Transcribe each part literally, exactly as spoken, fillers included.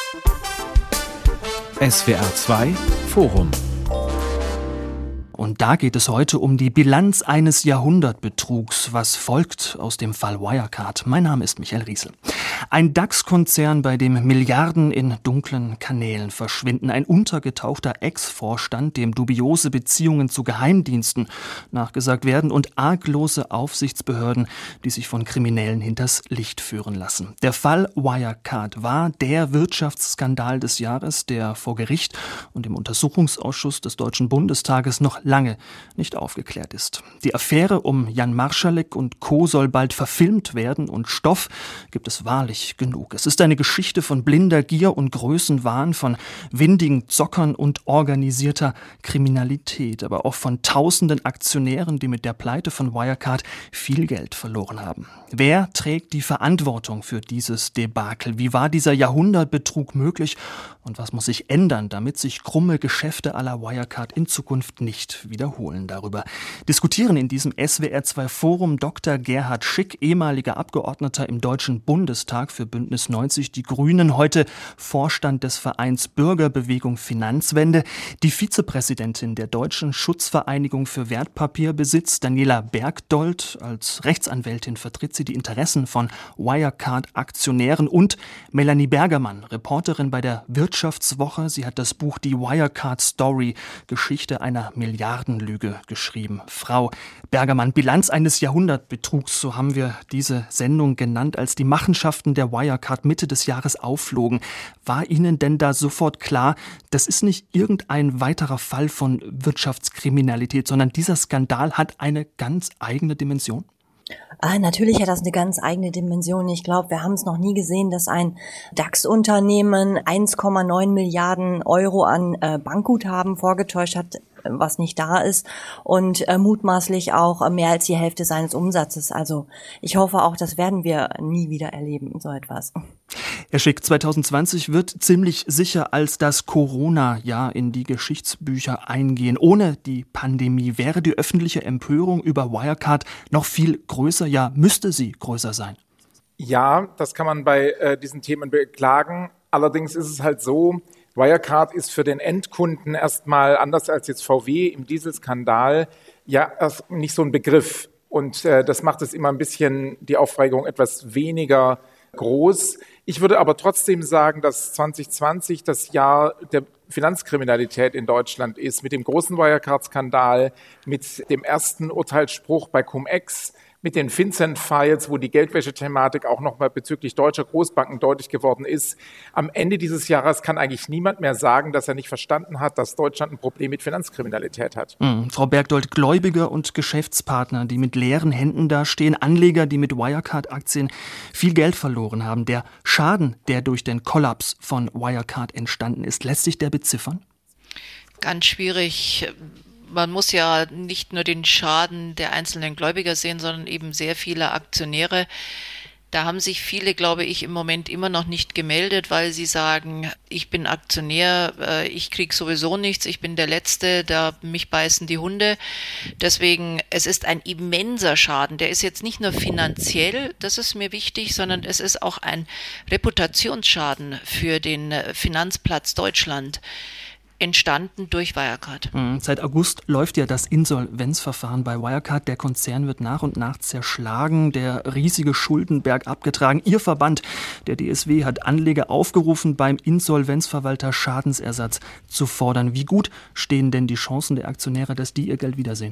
S W R zwei Forum. Und da geht es heute um die Bilanz eines Jahrhundertbetrugs. Was folgt aus dem Fall Wirecard? Mein Name ist Michael Riesel. Ein DAX-Konzern, bei dem Milliarden in dunklen Kanälen verschwinden. Ein untergetauchter Ex-Vorstand, dem dubiose Beziehungen zu Geheimdiensten nachgesagt werden und arglose Aufsichtsbehörden, die sich von Kriminellen hinters Licht führen lassen. Der Fall Wirecard war der Wirtschaftsskandal des Jahres, der vor Gericht und im Untersuchungsausschuss des Deutschen Bundestages noch lange nicht aufgeklärt ist. Die Affäre um Jan Marschalek und Co. soll bald verfilmt werden und Stoff gibt es wahrlich genug. Es ist eine Geschichte von blinder Gier und Größenwahn, von windigen Zockern und organisierter Kriminalität, aber auch von tausenden Aktionären, die mit der Pleite von Wirecard viel Geld verloren haben. Wer trägt die Verantwortung für dieses Debakel? Wie war dieser Jahrhundertbetrug möglich? Und was muss sich ändern, damit sich krumme Geschäfte à la Wirecard in Zukunft nicht wiederholen? Darüber diskutieren in diesem S W R zwei Forum Doktor Gerhard Schick, ehemaliger Abgeordneter im Deutschen Bundestag für Bündnis neunzig Die Grünen, heute Vorstand des Vereins Bürgerbewegung Finanzwende, die Vizepräsidentin der Deutschen Schutzvereinigung für Wertpapierbesitz, Daniela Bergdold. Als Rechtsanwältin vertritt sie die Interessen von Wirecard-Aktionären, und Melanie Bergermann, Reporterin bei der Wirtschaftswoche. Sie hat das Buch Die Wirecard Story, Geschichte einer Milliardenlüge, geschrieben. Frau Bergermann, Bilanz eines Jahrhundertbetrugs, so haben wir diese Sendung genannt, als die Machenschaften der Wirecard Mitte des Jahres aufflogen. War Ihnen denn da sofort klar, das ist nicht irgendein weiterer Fall von Wirtschaftskriminalität, sondern dieser Skandal hat eine ganz eigene Dimension? Ah, natürlich hat das eine ganz eigene Dimension. Ich glaube, wir haben es noch nie gesehen, dass ein DAX-Unternehmen eins Komma neun Milliarden Euro an äh, Bankguthaben vorgetäuscht hat, was nicht da ist, und äh, mutmaßlich auch äh, mehr als die Hälfte seines Umsatzes. Also ich hoffe auch, das werden wir nie wieder erleben, so etwas. Herr Schick, zwanzig zwanzig wird ziemlich sicher als das Corona-Jahr in die Geschichtsbücher eingehen. Ohne die Pandemie wäre die öffentliche Empörung über Wirecard noch viel größer, ja, müsste sie größer sein. Ja, das kann man bei äh, diesen Themen beklagen. Allerdings ist es halt so, Wirecard ist für den Endkunden erstmal, anders als jetzt V W im Dieselskandal, ja erst nicht so ein Begriff. Und äh, das macht es immer ein bisschen, die Aufregung etwas weniger groß. Ich würde aber trotzdem sagen, dass zwanzig zwanzig das Jahr der Finanzkriminalität in Deutschland ist, mit dem großen Wirecard-Skandal, mit dem ersten Urteilsspruch bei Cum-Ex, mit den FinCEN-Files, wo die Geldwäschethematik auch nochmal bezüglich deutscher Großbanken deutlich geworden ist. Am Ende dieses Jahres kann eigentlich niemand mehr sagen, dass er nicht verstanden hat, dass Deutschland ein Problem mit Finanzkriminalität hat. Mhm. Frau Bergdold, Gläubiger und Geschäftspartner, die mit leeren Händen dastehen, Anleger, die mit Wirecard-Aktien viel Geld verloren haben. Der Schaden, der durch den Kollaps von Wirecard entstanden ist, lässt sich der beziffern? Ganz schwierig. Man muss ja nicht nur den Schaden der einzelnen Gläubiger sehen, sondern eben sehr viele Aktionäre. Da haben sich viele, glaube ich, im Moment immer noch nicht gemeldet, weil sie sagen, ich bin Aktionär, ich kriege sowieso nichts, ich bin der Letzte, da mich beißen die Hunde. Deswegen, es ist ein immenser Schaden. Der ist jetzt nicht nur finanziell, das ist mir wichtig, sondern es ist auch ein Reputationsschaden für den Finanzplatz Deutschland, entstanden durch Wirecard. Seit August läuft ja das Insolvenzverfahren bei Wirecard. Der Konzern wird nach und nach zerschlagen, der riesige Schuldenberg abgetragen. Ihr Verband, der D S W, hat Anleger aufgerufen, beim Insolvenzverwalter Schadensersatz zu fordern. Wie gut stehen denn die Chancen der Aktionäre, dass die ihr Geld wiedersehen?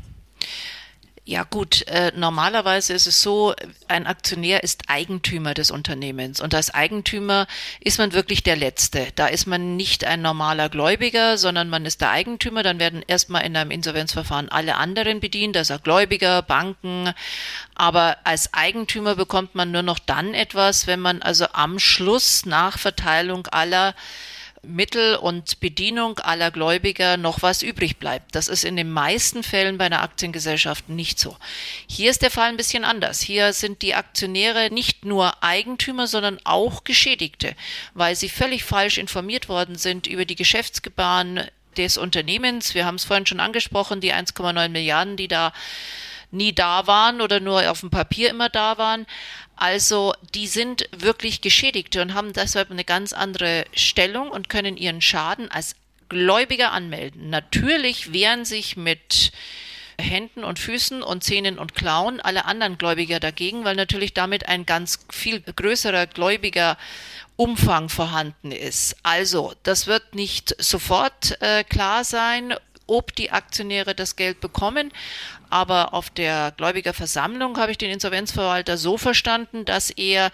Ja gut, äh, normalerweise ist es so, ein Aktionär ist Eigentümer des Unternehmens, und als Eigentümer ist man wirklich der Letzte. Da ist man nicht ein normaler Gläubiger, sondern man ist der Eigentümer. Dann werden erstmal in einem Insolvenzverfahren alle anderen bedient, also Gläubiger, Banken. Aber als Eigentümer bekommt man nur noch dann etwas, wenn man also am Schluss nach Verteilung aller Mittel und Bedienung aller Gläubiger noch was übrig bleibt. Das ist in den meisten Fällen bei einer Aktiengesellschaft nicht so. Hier ist der Fall ein bisschen anders. Hier sind die Aktionäre nicht nur Eigentümer, sondern auch Geschädigte, weil sie völlig falsch informiert worden sind über die Geschäftsgebaren des Unternehmens. Wir haben es vorhin schon angesprochen, die eins Komma neun Milliarden, die da nie da waren oder nur auf dem Papier immer da waren. Also die sind wirklich Geschädigte und haben deshalb eine ganz andere Stellung und können ihren Schaden als Gläubiger anmelden. Natürlich wehren sich mit Händen und Füßen und Zähnen und Klauen alle anderen Gläubiger dagegen, weil natürlich damit ein ganz viel größerer Gläubiger Umfang vorhanden ist. Also, das wird nicht sofort äh, klar sein, ob die Aktionäre das Geld bekommen. Aber auf der Gläubigerversammlung habe ich den Insolvenzverwalter so verstanden, dass er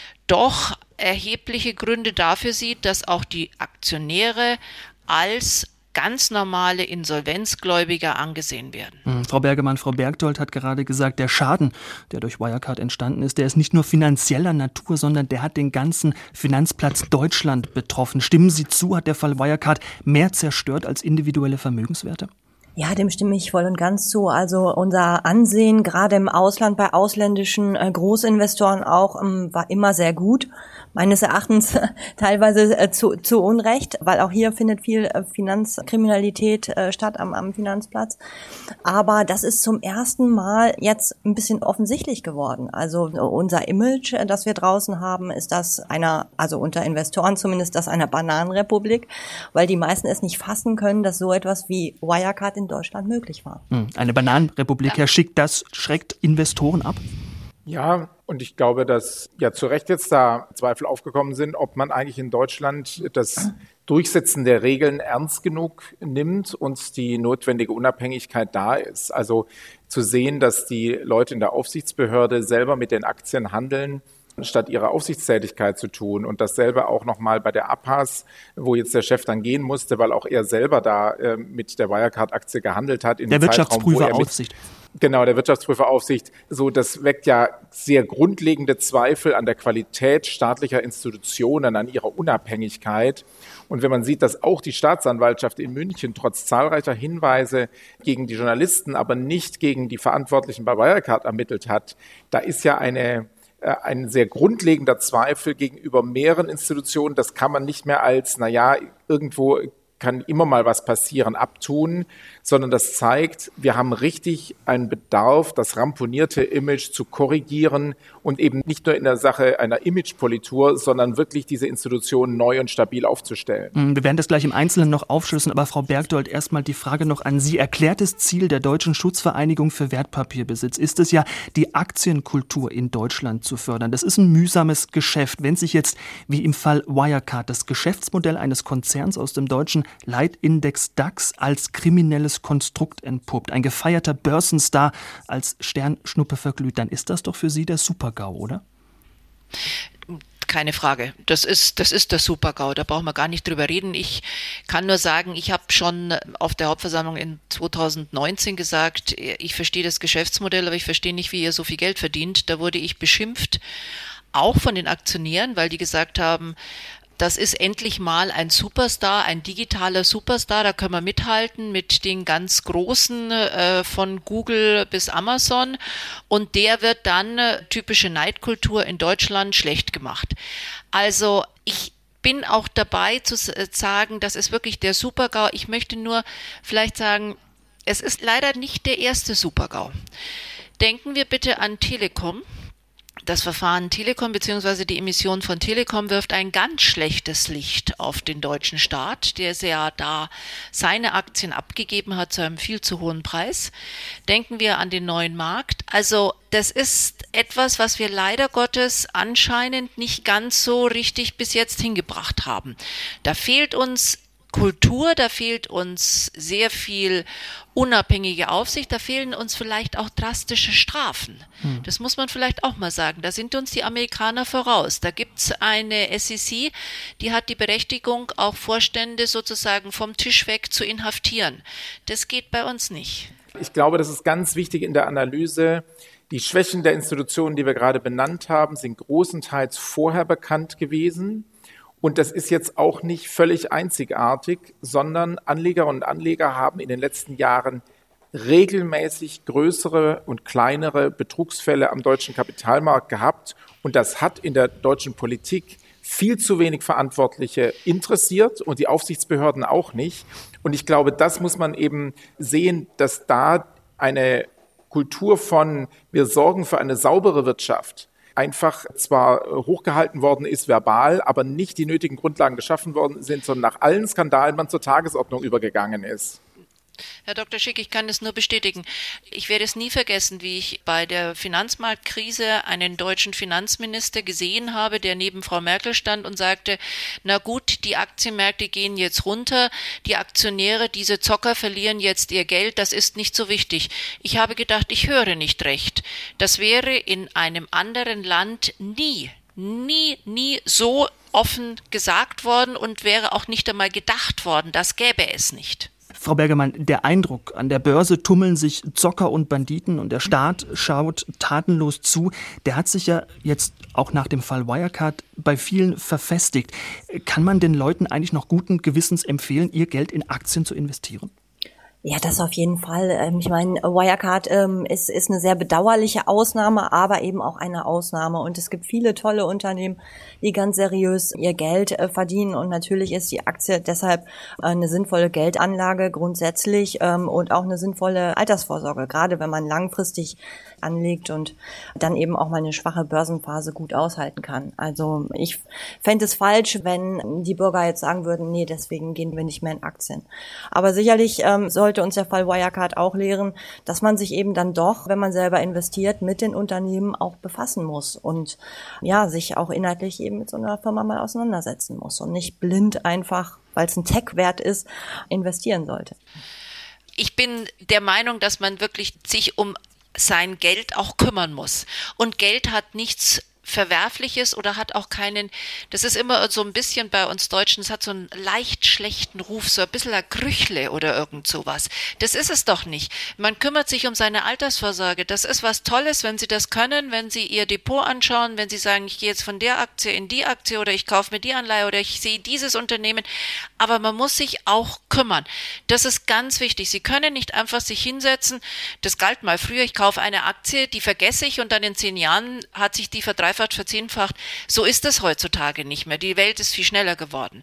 doch erhebliche Gründe dafür sieht, dass auch die Aktionäre als ganz normale Insolvenzgläubiger angesehen werden. Mhm. Frau Bergemann, Frau Bergdold hat gerade gesagt, der Schaden, der durch Wirecard entstanden ist, der ist nicht nur finanzieller Natur, sondern der hat den ganzen Finanzplatz Deutschland betroffen. Stimmen Sie zu, hat der Fall Wirecard mehr zerstört als individuelle Vermögenswerte? Ja, dem stimme ich voll und ganz zu. Also unser Ansehen, gerade im Ausland bei ausländischen äh, Großinvestoren auch, ähm, war immer sehr gut. Meines Erachtens äh, teilweise äh, zu, zu Unrecht, weil auch hier findet viel äh, Finanzkriminalität äh, statt am, am Finanzplatz. Aber das ist zum ersten Mal jetzt ein bisschen offensichtlich geworden. Also äh, unser Image, äh, das wir draußen haben, ist das einer, also unter Investoren zumindest, das einer Bananenrepublik, weil die meisten es nicht fassen können, dass so etwas wie Wirecard in Deutschland möglich war. Eine Bananenrepublik, ja. Herr Schick, das schreckt Investoren ab? Ja, und ich glaube, dass ja zu Recht jetzt da Zweifel aufgekommen sind, ob man eigentlich in Deutschland das Durchsetzen der Regeln ernst genug nimmt und die notwendige Unabhängigkeit da ist. Also zu sehen, dass die Leute in der Aufsichtsbehörde selber mit den Aktien handeln, statt ihre Aufsichtstätigkeit zu tun und dasselbe auch nochmal bei der A P A S, wo jetzt der Chef dann gehen musste, weil auch er selber da äh, mit der Wirecard-Aktie gehandelt hat. In der Wirtschaftsprüferaufsicht. Genau, der Wirtschaftsprüferaufsicht. So, das weckt ja sehr grundlegende Zweifel an der Qualität staatlicher Institutionen, an ihrer Unabhängigkeit. Und wenn man sieht, dass auch die Staatsanwaltschaft in München trotz zahlreicher Hinweise gegen die Journalisten, aber nicht gegen die Verantwortlichen bei Wirecard ermittelt hat, da ist ja eine ein sehr grundlegender Zweifel gegenüber mehreren Institutionen. Das kann man nicht mehr als, na ja, irgendwo kann immer mal was passieren, abtun, sondern das zeigt, wir haben richtig einen Bedarf, das ramponierte Image zu korrigieren und eben nicht nur in der Sache einer Imagepolitur, sondern wirklich diese Institutionen neu und stabil aufzustellen. Wir werden das gleich im Einzelnen noch aufschlüsseln, aber Frau Bergdold, erstmal die Frage noch an Sie. Erklärtes Ziel der Deutschen Schutzvereinigung für Wertpapierbesitz ist es ja, die Aktienkultur in Deutschland zu fördern. Das ist ein mühsames Geschäft. Wenn sich jetzt, wie im Fall Wirecard, das Geschäftsmodell eines Konzerns aus dem deutschen Leitindex DAX als kriminelles Konstrukt entpuppt, ein gefeierter Börsenstar als Sternschnuppe verglüht, dann ist das doch für Sie der Super-GAU, oder? Keine Frage. Das ist, das ist der Super-GAU. Da brauchen wir gar nicht drüber reden. Ich kann nur sagen, ich habe schon auf der Hauptversammlung in zweitausendneunzehn gesagt, ich verstehe das Geschäftsmodell, aber ich verstehe nicht, wie ihr so viel Geld verdient. Da wurde ich beschimpft, auch von den Aktionären, weil die gesagt haben, das ist endlich mal ein Superstar, ein digitaler Superstar, da können wir mithalten mit den ganz Großen äh, von Google bis Amazon und der wird dann äh, typische Neidkultur in Deutschland schlecht gemacht. Also ich bin auch dabei zu sagen, das ist wirklich der Super-GAU. Ich möchte nur vielleicht sagen, es ist leider nicht der erste Super-GAU. Denken wir bitte an Telekom. Das Verfahren Telekom bzw. die Emission von Telekom wirft ein ganz schlechtes Licht auf den deutschen Staat, der ja da seine Aktien abgegeben hat zu einem viel zu hohen Preis. Denken wir an den neuen Markt. Also das ist etwas, was wir leider Gottes anscheinend nicht ganz so richtig bis jetzt hingebracht haben. Da fehlt uns Kultur, da fehlt uns sehr viel unabhängige Aufsicht, da fehlen uns vielleicht auch drastische Strafen. Hm. Das muss man vielleicht auch mal sagen. Da sind uns die Amerikaner voraus. Da gibt's eine S E C, die hat die Berechtigung, auch Vorstände sozusagen vom Tisch weg zu inhaftieren. Das geht bei uns nicht. Ich glaube, das ist ganz wichtig in der Analyse. Die Schwächen der Institutionen, die wir gerade benannt haben, sind großenteils vorher bekannt gewesen. Und das ist jetzt auch nicht völlig einzigartig, sondern Anlegerinnen und Anleger haben in den letzten Jahren regelmäßig größere und kleinere Betrugsfälle am deutschen Kapitalmarkt gehabt. Und das hat in der deutschen Politik viel zu wenig Verantwortliche interessiert und die Aufsichtsbehörden auch nicht. Und ich glaube, das muss man eben sehen, dass da eine Kultur von wir sorgen für eine saubere Wirtschaft, einfach zwar hochgehalten worden ist verbal, aber nicht die nötigen Grundlagen geschaffen worden sind, sondern nach allen Skandalen man zur Tagesordnung übergegangen ist. Herr Doktor Schick, ich kann das nur bestätigen. Ich werde es nie vergessen, wie ich bei der Finanzmarktkrise einen deutschen Finanzminister gesehen habe, der neben Frau Merkel stand und sagte, na gut, die Aktienmärkte gehen jetzt runter, die Aktionäre, diese Zocker verlieren jetzt ihr Geld, das ist nicht so wichtig. Ich habe gedacht, ich höre nicht recht. Das wäre in einem anderen Land nie, nie, nie so offen gesagt worden und wäre auch nicht einmal gedacht worden. Das gäbe es nicht. Frau Bergermann, der Eindruck, an der Börse tummeln sich Zocker und Banditen und der Staat schaut tatenlos zu, der hat sich ja jetzt auch nach dem Fall Wirecard bei vielen verfestigt. Kann man den Leuten eigentlich noch guten Gewissens empfehlen, ihr Geld in Aktien zu investieren? Ja, das auf jeden Fall. Ich meine, Wirecard ähm, ist, ist eine sehr bedauerliche Ausnahme, aber eben auch eine Ausnahme. Und es gibt viele tolle Unternehmen, die ganz seriös ihr Geld äh, verdienen. Und natürlich ist die Aktie deshalb äh, eine sinnvolle Geldanlage grundsätzlich ähm, und auch eine sinnvolle Altersvorsorge, gerade wenn man langfristig anlegt und dann eben auch mal eine schwache Börsenphase gut aushalten kann. Also ich fände es falsch, wenn die Bürger jetzt sagen würden, nee, deswegen gehen wir nicht mehr in Aktien. Aber sicherlich ähm, sollte uns der Fall Wirecard auch lehren, dass man sich eben dann doch, wenn man selber investiert, mit den Unternehmen auch befassen muss und ja, sich auch inhaltlich eben mit so einer Firma mal auseinandersetzen muss und nicht blind einfach, weil es ein Tech-Wert ist, investieren sollte. Ich bin der Meinung, dass man wirklich sich um sein Geld auch kümmern muss. Und Geld hat nichts Verwerfliches oder hat auch keinen, das ist immer so ein bisschen bei uns Deutschen, es hat so einen leicht schlechten Ruf, so ein bisschen ein Krüchle oder irgend sowas. Das ist es doch nicht. Man kümmert sich um seine Altersvorsorge. Das ist was Tolles, wenn Sie das können, wenn Sie Ihr Depot anschauen, wenn Sie sagen, ich gehe jetzt von der Aktie in die Aktie oder ich kaufe mir die Anleihe oder ich sehe dieses Unternehmen. Aber man muss sich auch kümmern. Das ist ganz wichtig. Sie können nicht einfach sich hinsetzen, das galt mal früher, ich kaufe eine Aktie, die vergesse ich und dann in zehn Jahren hat sich die verdreifacht, verzehnfacht. So ist es heutzutage nicht mehr. Die Welt ist viel schneller geworden.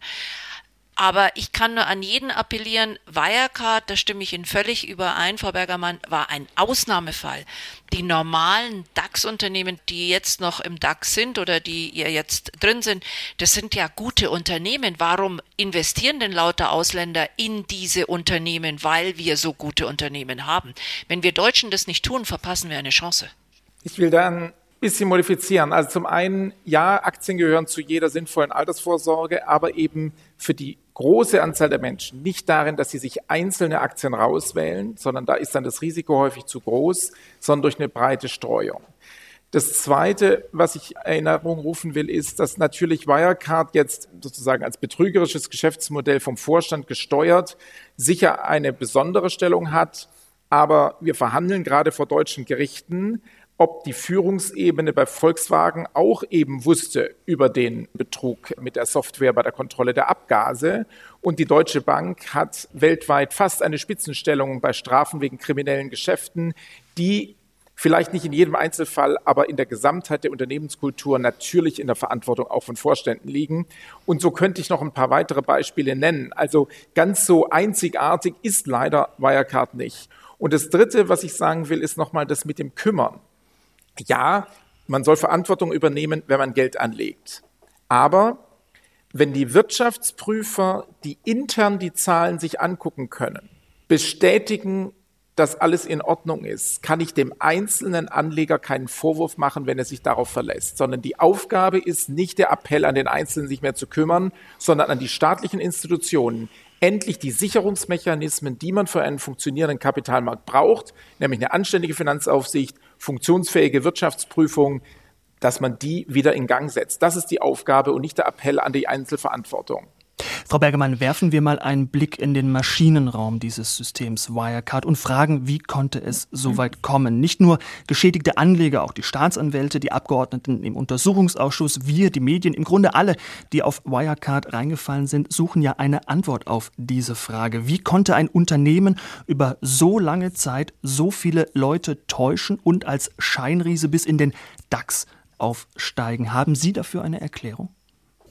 Aber ich kann nur an jeden appellieren, Wirecard, da stimme ich Ihnen völlig überein, Frau Bergermann, war ein Ausnahmefall. Die normalen DAX-Unternehmen, die jetzt noch im DAX sind oder die ihr jetzt drin sind, das sind ja gute Unternehmen. Warum investieren denn lauter Ausländer in diese Unternehmen? Weil wir so gute Unternehmen haben. Wenn wir Deutschen das nicht tun, verpassen wir eine Chance. Ich will dann bisschen modifizieren. Also zum einen, ja, Aktien gehören zu jeder sinnvollen Altersvorsorge, aber eben für die große Anzahl der Menschen. Nicht darin, dass sie sich einzelne Aktien rauswählen, sondern da ist dann das Risiko häufig zu groß, sondern durch eine breite Streuung. Das Zweite, was ich in Erinnerung rufen will, ist, dass natürlich Wirecard jetzt sozusagen als betrügerisches Geschäftsmodell vom Vorstand gesteuert sicher eine besondere Stellung hat, aber wir verhandeln gerade vor deutschen Gerichten, ob die Führungsebene bei Volkswagen auch eben wusste über den Betrug mit der Software bei der Kontrolle der Abgase. Und die Deutsche Bank hat weltweit fast eine Spitzenstellung bei Strafen wegen kriminellen Geschäften, die vielleicht nicht in jedem Einzelfall, aber in der Gesamtheit der Unternehmenskultur natürlich in der Verantwortung auch von Vorständen liegen. Und so könnte ich noch ein paar weitere Beispiele nennen. Also ganz so einzigartig ist leider Wirecard nicht. Und das Dritte, was ich sagen will, ist nochmal das mit dem Kümmern. Ja, man soll Verantwortung übernehmen, wenn man Geld anlegt. Aber wenn die Wirtschaftsprüfer, die intern die Zahlen sich angucken können, bestätigen, dass alles in Ordnung ist, kann ich dem einzelnen Anleger keinen Vorwurf machen, wenn er sich darauf verlässt. Sondern die Aufgabe ist nicht der Appell an den Einzelnen, sich mehr zu kümmern, sondern an die staatlichen Institutionen, endlich die Sicherungsmechanismen, die man für einen funktionierenden Kapitalmarkt braucht, nämlich eine anständige Finanzaufsicht, funktionsfähige Wirtschaftsprüfung, dass man die wieder in Gang setzt. Das ist die Aufgabe und nicht der Appell an die Einzelverantwortung. Frau Bergermann, werfen wir mal einen Blick in den Maschinenraum dieses Systems Wirecard und fragen, wie konnte es so weit kommen? Nicht nur geschädigte Anleger, auch die Staatsanwälte, die Abgeordneten im Untersuchungsausschuss, wir, die Medien, im Grunde alle, die auf Wirecard reingefallen sind, suchen ja eine Antwort auf diese Frage. Wie konnte ein Unternehmen über so lange Zeit so viele Leute täuschen und als Scheinriese bis in den DAX aufsteigen? Haben Sie dafür eine Erklärung?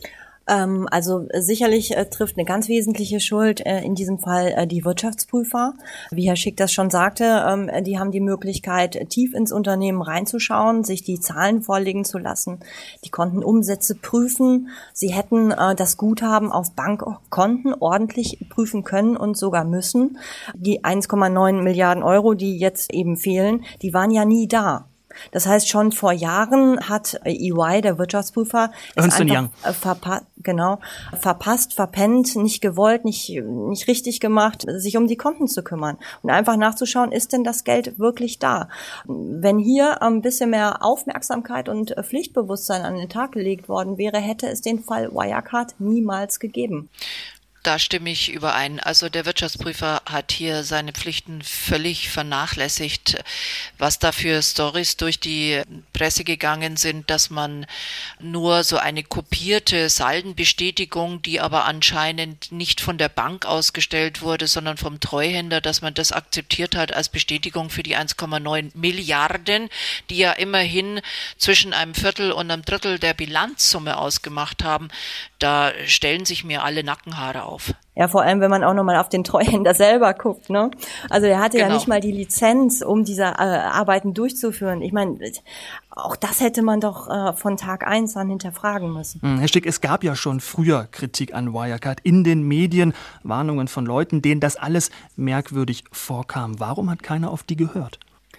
Ähm, also sicherlich äh, trifft eine ganz wesentliche Schuld äh, in diesem Fall äh, die Wirtschaftsprüfer. Wie Herr Schick das schon sagte, ähm, die haben die Möglichkeit, tief ins Unternehmen reinzuschauen, sich die Zahlen vorlegen zu lassen. Die konnten Umsätze prüfen. Sie hätten äh, das Guthaben auf Bankkonten ordentlich prüfen können und sogar müssen. Die eins Komma neun Milliarden Euro, die jetzt eben fehlen, die waren ja nie da. Das heißt, schon vor Jahren hat E Y, der Wirtschaftsprüfer, es einfach verpa- genau, verpasst, verpennt, nicht gewollt, nicht, nicht richtig gemacht, sich um die Konten zu kümmern und einfach nachzuschauen, ist denn das Geld wirklich da? Wenn hier ein bisschen mehr Aufmerksamkeit und Pflichtbewusstsein an den Tag gelegt worden wäre, hätte es den Fall Wirecard niemals gegeben. Da stimme ich überein. Also der Wirtschaftsprüfer hat hier seine Pflichten völlig vernachlässigt. Was da für Storys durch die Presse gegangen sind, dass man nur so eine kopierte Saldenbestätigung, die aber anscheinend nicht von der Bank ausgestellt wurde, sondern vom Treuhänder, dass man das akzeptiert hat als Bestätigung für die eins Komma neun Milliarden, die ja immerhin zwischen einem Viertel und einem Drittel der Bilanzsumme ausgemacht haben. Da stellen sich mir alle Nackenhaare auf. Ja, vor allem, wenn man auch nochmal auf den Treuhänder selber guckt, ne? Also er hatte genau. ja nicht mal die Lizenz, um diese äh, Arbeiten durchzuführen. Ich meine, auch das hätte man doch äh, von Tag eins an hinterfragen müssen. Herr Stick, es gab ja schon früher Kritik an Wirecard in den Medien, Warnungen von Leuten, denen das alles merkwürdig vorkam. Warum hat keiner auf die gehört?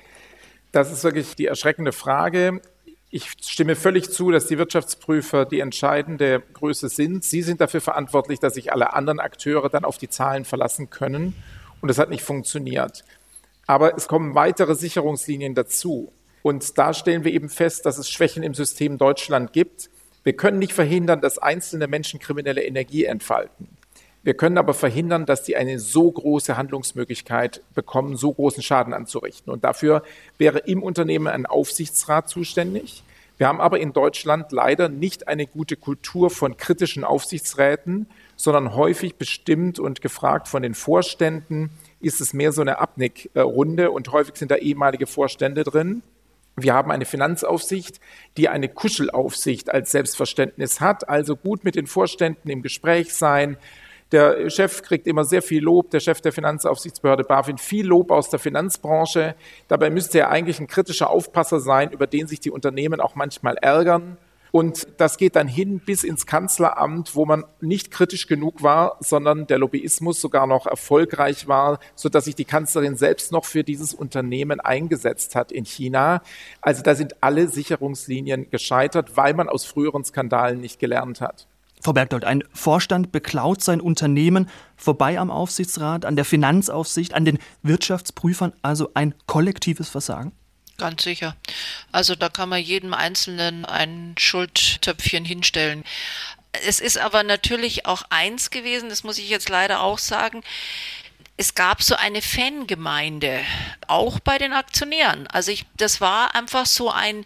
Das ist wirklich die erschreckende Frage. Ich stimme völlig zu, dass die Wirtschaftsprüfer die entscheidende Größe sind. Sie sind dafür verantwortlich, dass sich alle anderen Akteure dann auf die Zahlen verlassen können. Und das hat nicht funktioniert. Aber es kommen weitere Sicherungslinien dazu. Und da stellen wir eben fest, dass es Schwächen im System Deutschland gibt. Wir können nicht verhindern, dass einzelne Menschen kriminelle Energie entfalten. Wir können aber verhindern, dass die eine so große Handlungsmöglichkeit bekommen, so großen Schaden anzurichten. Und dafür wäre im Unternehmen ein Aufsichtsrat zuständig. Wir haben aber in Deutschland leider nicht eine gute Kultur von kritischen Aufsichtsräten, sondern häufig bestimmt und gefragt von den Vorständen ist es mehr so eine Abnickrunde und häufig sind da ehemalige Vorstände drin. Wir haben eine Finanzaufsicht, die eine Kuschelaufsicht als Selbstverständnis hat, also gut mit den Vorständen im Gespräch sein. Der Chef kriegt immer sehr viel Lob, der Chef der Finanzaufsichtsbehörde BaFin, viel Lob aus der Finanzbranche. Dabei müsste er eigentlich ein kritischer Aufpasser sein, über den sich die Unternehmen auch manchmal ärgern. Und das geht dann hin bis ins Kanzleramt, wo man nicht kritisch genug war, sondern der Lobbyismus sogar noch erfolgreich war, sodass sich die Kanzlerin selbst noch für dieses Unternehmen eingesetzt hat in China. Also da sind alle Sicherungslinien gescheitert, weil man aus früheren Skandalen nicht gelernt hat. Frau Bergdold, ein Vorstand beklaut sein Unternehmen vorbei am Aufsichtsrat, an der Finanzaufsicht, an den Wirtschaftsprüfern, also ein kollektives Versagen? Ganz sicher. Also da kann man jedem Einzelnen ein Schuldtöpfchen hinstellen. Es ist aber natürlich auch eins gewesen, das muss ich jetzt leider auch sagen, es gab so eine Fangemeinde, auch bei den Aktionären. Also ich, das war einfach so ein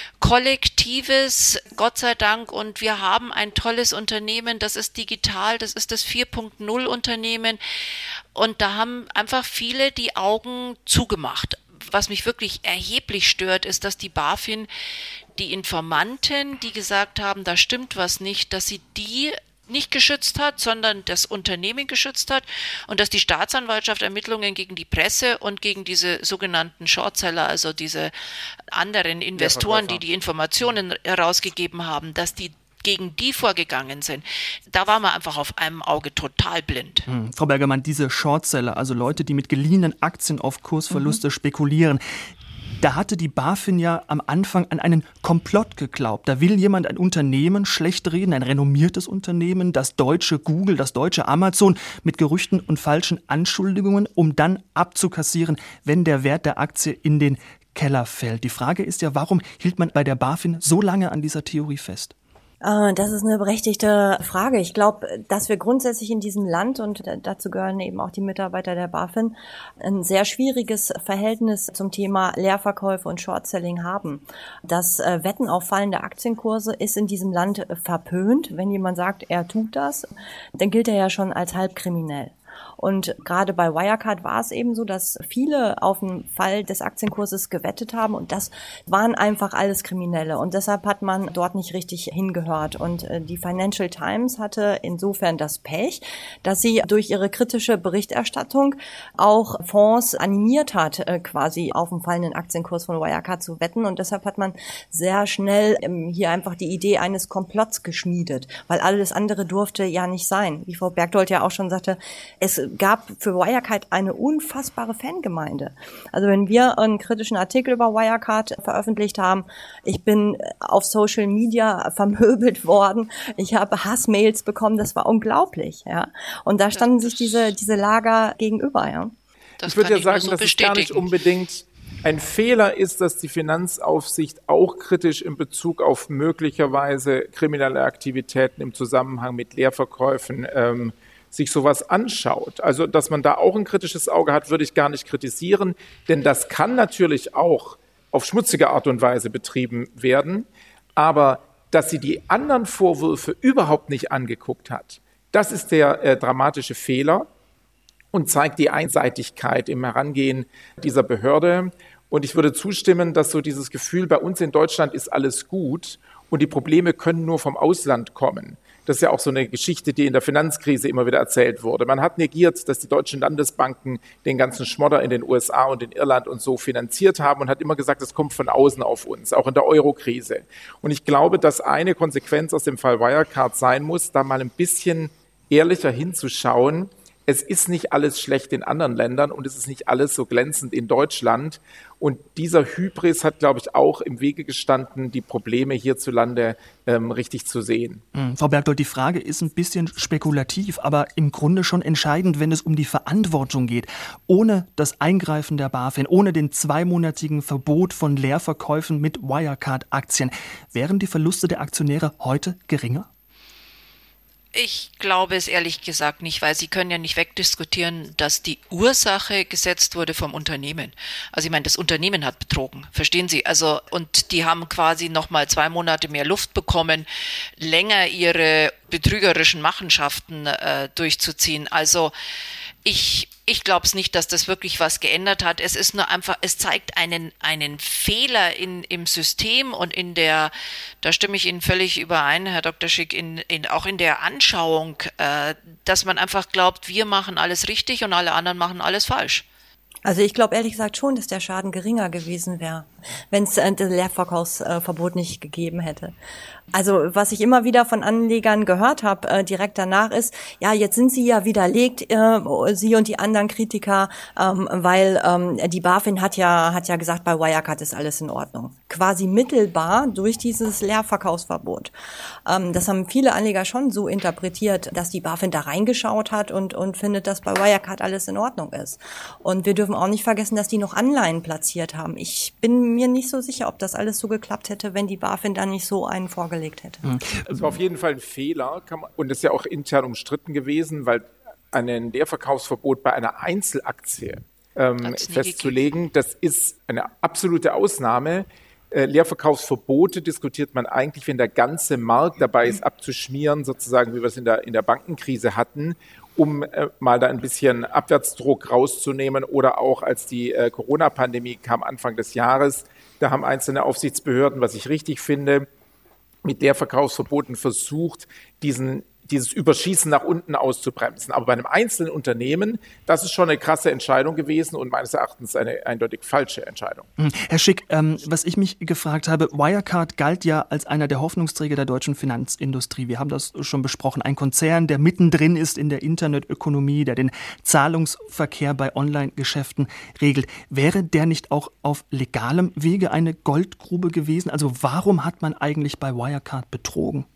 kollektives, Gott sei Dank, und wir haben ein tolles Unternehmen, das ist digital, das ist das vier Punkt null Unternehmen. Und da haben einfach viele die Augen zugemacht. Was mich wirklich erheblich stört, ist, dass die BaFin die Informanten, die gesagt haben, da stimmt was nicht, dass sie die nicht geschützt hat, sondern das Unternehmen geschützt hat und dass die Staatsanwaltschaft Ermittlungen gegen die Presse und gegen diese sogenannten Shortseller, also diese anderen Investoren, die die Informationen herausgegeben haben, dass die gegen die vorgegangen sind. Da war man einfach auf einem Auge total blind. Hm. Frau Bergermann, diese Shortseller, also Leute, die mit geliehenen Aktien auf Kursverluste mhm. spekulieren, da hatte die BaFin ja am Anfang an einen Komplott geglaubt. Da will jemand ein Unternehmen schlecht reden, ein renommiertes Unternehmen, das deutsche Google, das deutsche Amazon, mit Gerüchten und falschen Anschuldigungen, um dann abzukassieren, wenn der Wert der Aktie in den Keller fällt. Die Frage ist ja, warum hielt man bei der BaFin so lange an dieser Theorie fest? Das ist eine berechtigte Frage. Ich glaube, dass wir grundsätzlich in diesem Land, und dazu gehören eben auch die Mitarbeiter der BaFin, ein sehr schwieriges Verhältnis zum Thema Leerverkäufe und Shortselling haben. Das Wetten auf fallende Aktienkurse ist in diesem Land verpönt. Wenn jemand sagt, er tut das, dann gilt er ja schon als halbkriminell. Und gerade bei Wirecard war es eben so, dass viele auf den Fall des Aktienkurses gewettet haben und das waren einfach alles Kriminelle und deshalb hat man dort nicht richtig hingehört. Und die Financial Times hatte insofern das Pech, dass sie durch ihre kritische Berichterstattung auch Fonds animiert hat, quasi auf den fallenden Aktienkurs von Wirecard zu wetten und deshalb hat man sehr schnell hier einfach die Idee eines Komplotts geschmiedet, weil alles andere durfte ja nicht sein. Wie Frau Bergdold ja auch schon sagte, es gab für Wirecard eine unfassbare Fangemeinde. Also wenn wir einen kritischen Artikel über Wirecard veröffentlicht haben, ich bin auf Social Media vermöbelt worden, ich habe Hassmails bekommen, das war unglaublich, ja. Und da standen sich diese diese Lager gegenüber, ja. Das ich würde ja sagen, so dass es gar nicht unbedingt ein Fehler ist, dass die Finanzaufsicht auch kritisch in Bezug auf möglicherweise kriminelle Aktivitäten im Zusammenhang mit Leerverkäufen ähm, sich sowas anschaut. Also, dass man da auch ein kritisches Auge hat, würde ich gar nicht kritisieren, denn das kann natürlich auch auf schmutzige Art und Weise betrieben werden, aber dass sie die anderen Vorwürfe überhaupt nicht angeguckt hat, das ist der äh, dramatische Fehler und zeigt die Einseitigkeit im Herangehen dieser Behörde. Und ich würde zustimmen, dass so dieses Gefühl, bei uns in Deutschland ist alles gut und die Probleme können nur vom Ausland kommen. Das ist ja auch so eine Geschichte, die in der Finanzkrise immer wieder erzählt wurde. Man hat negiert, dass die deutschen Landesbanken den ganzen Schmodder in den U S A und in Irland und so finanziert haben und hat immer gesagt, es kommt von außen auf uns, auch in der Euro-Krise. Und ich glaube, dass eine Konsequenz aus dem Fall Wirecard sein muss, da mal ein bisschen ehrlicher hinzuschauen. Es ist nicht alles schlecht in anderen Ländern und es ist nicht alles so glänzend in Deutschland. Und dieser Hybris hat, glaube ich, auch im Wege gestanden, die Probleme hierzulande ähm, richtig zu sehen. Mhm. Frau Bergdold, die Frage ist ein bisschen spekulativ, aber im Grunde schon entscheidend, wenn es um die Verantwortung geht. Ohne das Eingreifen der BaFin, ohne den zweimonatigen Verbot von Leerverkäufen mit Wirecard-Aktien, wären die Verluste der Aktionäre heute geringer? Ich glaube es ehrlich gesagt nicht, weil Sie können ja nicht wegdiskutieren, dass die Ursache gesetzt wurde vom Unternehmen. Also ich meine, das Unternehmen hat betrogen, verstehen Sie? Also und die haben quasi noch mal zwei Monate mehr Luft bekommen, länger ihre betrügerischen Machenschaften äh, durchzuziehen. Also ich Ich glaube es nicht, dass das wirklich was geändert hat. Es ist nur einfach, es zeigt einen einen Fehler in im System und in der, da stimme ich Ihnen völlig überein, Herr Doktor Schick, in, in auch in der Anschauung, äh, dass man einfach glaubt, wir machen alles richtig und alle anderen machen alles falsch. Also ich glaube ehrlich gesagt schon, dass der Schaden geringer gewesen wäre, wenn es äh, das Leerverkaufsverbot nicht gegeben hätte. Also was ich immer wieder von Anlegern gehört habe, äh, direkt danach ist, ja, jetzt sind sie ja widerlegt, äh, Sie und die anderen Kritiker, ähm, weil ähm, die BaFin hat ja hat ja gesagt, bei Wirecard ist alles in Ordnung. Quasi mittelbar durch dieses Leerverkaufsverbot. Ähm, das haben viele Anleger schon so interpretiert, dass die BaFin da reingeschaut hat und und findet, dass bei Wirecard alles in Ordnung ist. Und wir dürfen auch nicht vergessen, dass die noch Anleihen platziert haben. Ich bin mir nicht so sicher, ob das alles so geklappt hätte, wenn die BaFin da nicht so einen vorgelegt hätte. Das war auf jeden Fall ein Fehler kann man, und das ist ja auch intern umstritten gewesen, weil ein Leerverkaufsverbot bei einer Einzelaktie ähm, festzulegen, das ist eine absolute Ausnahme. Äh, Leerverkaufsverbote diskutiert man eigentlich, wenn der ganze Markt dabei ist, abzuschmieren, sozusagen, wie wir es in der, in der Bankenkrise hatten, um äh, mal da ein bisschen Abwärtsdruck rauszunehmen oder auch als die äh, Corona-Pandemie kam Anfang des Jahres, da haben einzelne Aufsichtsbehörden, was ich richtig finde, mit Leerverkaufsverboten versucht, diesen dieses Überschießen nach unten auszubremsen. Aber bei einem einzelnen Unternehmen, das ist schon eine krasse Entscheidung gewesen und meines Erachtens eine eindeutig falsche Entscheidung. Herr Schick, ähm, was ich mich gefragt habe, Wirecard galt ja als einer der Hoffnungsträger der deutschen Finanzindustrie. Wir haben das schon besprochen. Ein Konzern, der mittendrin ist in der Internetökonomie, der den Zahlungsverkehr bei Online-Geschäften regelt. Wäre der nicht auch auf legalem Wege eine Goldgrube gewesen? Also warum hat man eigentlich bei Wirecard betrogen?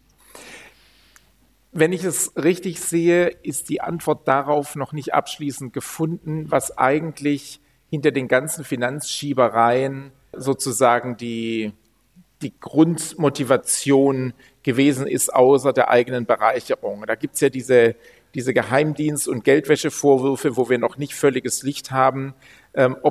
Wenn ich es richtig sehe, ist die Antwort darauf noch nicht abschließend gefunden, was eigentlich hinter den ganzen Finanzschiebereien sozusagen die, die Grundmotivation gewesen ist, außer der eigenen Bereicherung. Da gibt es ja diese, diese Geheimdienst- und Geldwäschevorwürfe, wo wir noch nicht völliges Licht haben, ähm, ob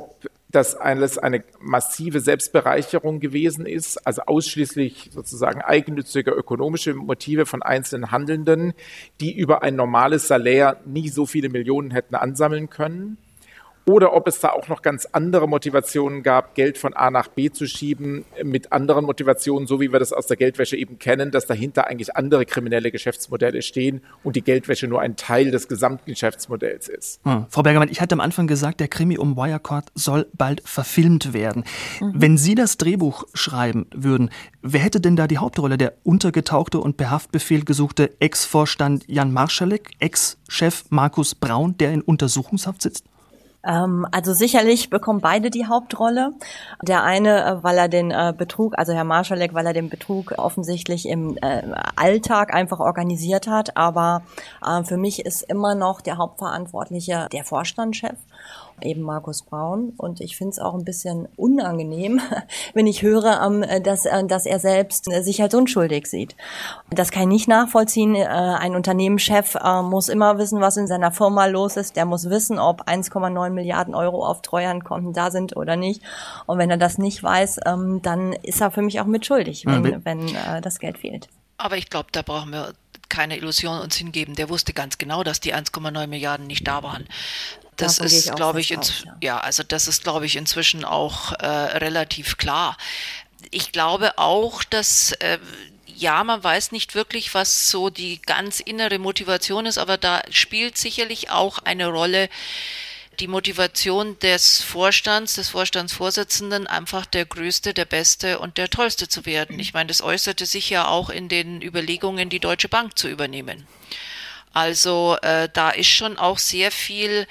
dass alles eine massive Selbstbereicherung gewesen ist, also ausschließlich sozusagen eigennützige ökonomische Motive von einzelnen Handelnden, die über ein normales Salär nie so viele Millionen hätten ansammeln können. Oder ob es da auch noch ganz andere Motivationen gab, Geld von A nach B zu schieben, mit anderen Motivationen, so wie wir das aus der Geldwäsche eben kennen, dass dahinter eigentlich andere kriminelle Geschäftsmodelle stehen und die Geldwäsche nur ein Teil des gesamten Geschäftsmodells ist. Hm. Frau Bergermann, ich hatte am Anfang gesagt, der Krimi um Wirecard soll bald verfilmt werden. Mhm. Wenn Sie das Drehbuch schreiben würden, wer hätte denn da die Hauptrolle? Der untergetauchte und per Haftbefehl gesuchte Ex-Vorstand Jan Marschalek, Ex-Chef Markus Braun, der in Untersuchungshaft sitzt? Also sicherlich bekommen beide die Hauptrolle. Der eine, weil er den Betrug, also Herr Marschalek, weil er den Betrug offensichtlich im Alltag einfach organisiert hat. Aber für mich ist immer noch der Hauptverantwortliche der Vorstandschef, eben Markus Braun. Und ich finde es auch ein bisschen unangenehm, wenn ich höre, dass, dass er selbst sich als unschuldig sieht. Das kann ich nicht nachvollziehen. Ein Unternehmenschef muss immer wissen, was in seiner Firma los ist. Der muss wissen, ob eins Komma neun Milliarden Euro auf Treuhandkonten da sind oder nicht. Und wenn er das nicht weiß, dann ist er für mich auch mitschuldig, wenn, mhm. wenn das Geld fehlt. Aber ich glaube, da brauchen wir keine Illusion uns hingeben. Der wusste ganz genau, dass die eins Komma neun Milliarden nicht da waren. Das Davon ist, glaube ich, ins- ja. ja, also das ist, glaube ich, inzwischen auch äh, relativ klar. Ich glaube auch, dass äh, ja, man weiß nicht wirklich, was so die ganz innere Motivation ist, aber da spielt sicherlich auch eine Rolle die Motivation des Vorstands, des Vorstandsvorsitzenden, einfach der Größte, der Beste und der Tollste zu werden. Ich meine, das äußerte sich ja auch in den Überlegungen, die Deutsche Bank zu übernehmen. Also äh, da ist schon auch sehr viel